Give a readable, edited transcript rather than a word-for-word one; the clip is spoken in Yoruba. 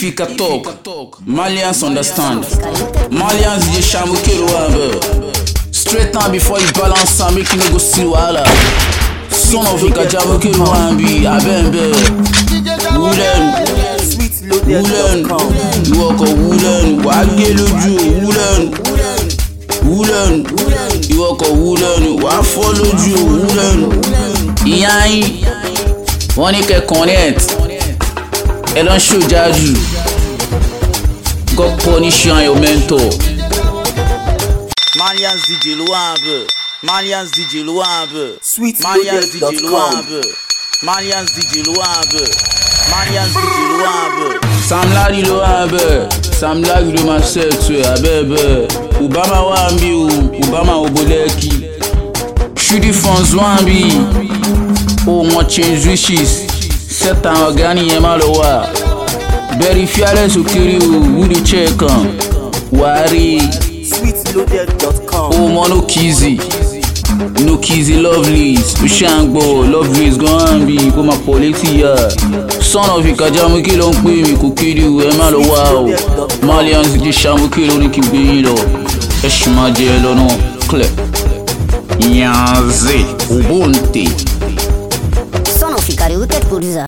Ifika talk, Malians understand. Malians DJ Shamukelo straight time before you balance and make you no go see wahala. Son of Ika Jamukelo Ambi, Abembe, Woolen, you walk a Woolen, Wageluju, Woolen, you walk a Woolen, Wa follow you, Woolen, Iyan, one you can connect. Elon show Jaju. God punish you and your mentor. Malians DJ Luambe. Malians DJ Luambe. Malians DJ Luambe. Malians DJ Luambe. Malians DJ Luambe. Sam Larry Luambe. Sam Larry de Masetwe. Abebe. Obama Wambi. Obama Oboleki. Shudi Fonz Wambi. Oh, my change wishes. Set an organic yemalowa. Very fearless ukiri wudi check on. Wari. Sweetloaded.com. Oh mono kizi. No kizi lovelies. Ushangbo lovelies go and be go my politi ya. Son of Ika Jamukelo ń pè mí kò kiri yemalowa o. Malians di Shamukelo ní kí gbé yín lọ. Ẹ ṣì máa jẹ lọ́nà clear. Yanze Ubuntu. Sono ficar wicked producer.